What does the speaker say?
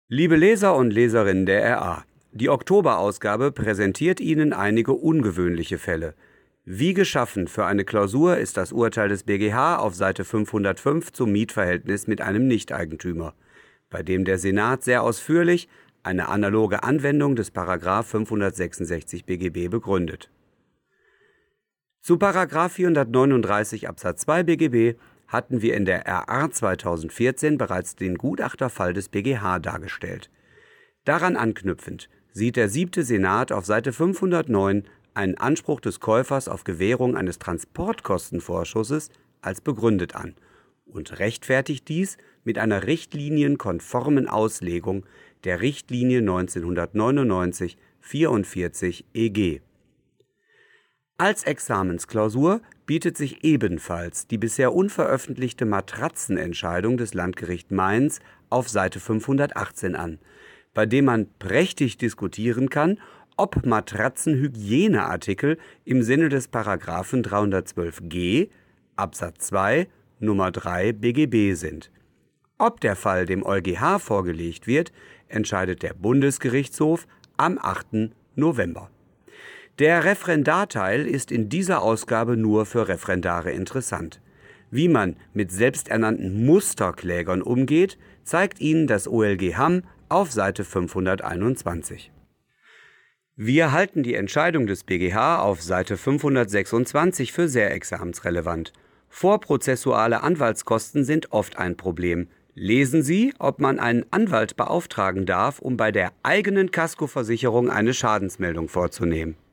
Liebe Leser und Leserinnen der RA, die Oktoberausgabe präsentiert Ihnen einige ungewöhnliche Fälle. Wie geschaffen für eine Klausur ist das Urteil des BGH auf Seite 505 zum Mietverhältnis mit einem Nichteigentümer, bei dem der Senat sehr ausführlich eine analoge Anwendung des § 566 BGB begründet. Zu § 439 Absatz 2 BGB hatten wir in der RA 2014 bereits den Gutachterfall des BGH dargestellt. Daran anknüpfend sieht der 7. Senat auf Seite 509 einen Anspruch des Käufers auf Gewährung eines Transportkostenvorschusses als begründet an und rechtfertigt dies mit einer richtlinienkonformen Auslegung der Richtlinie 1999/44 EG. Als Examensklausur bietet sich ebenfalls die bisher unveröffentlichte Matratzenentscheidung des Landgerichts Mainz auf Seite 518 an, bei dem man prächtig diskutieren kann, ob Matratzenhygieneartikel im Sinne des § 312g Absatz 2 Nummer 3 BGB sind. Ob der Fall dem EuGH vorgelegt wird, entscheidet der Bundesgerichtshof am 8. November. Der Referendarteil ist in dieser Ausgabe nur für Referendare interessant. Wie man mit selbsternannten Musterklägern umgeht, zeigt Ihnen das OLG Hamm auf Seite 521. Wir halten die Entscheidung des BGH auf Seite 526 für sehr examensrelevant. Vorprozessuale Anwaltskosten sind oft ein Problem. Lesen Sie, ob man einen Anwalt beauftragen darf, um bei der eigenen Kaskoversicherung eine Schadensmeldung vorzunehmen.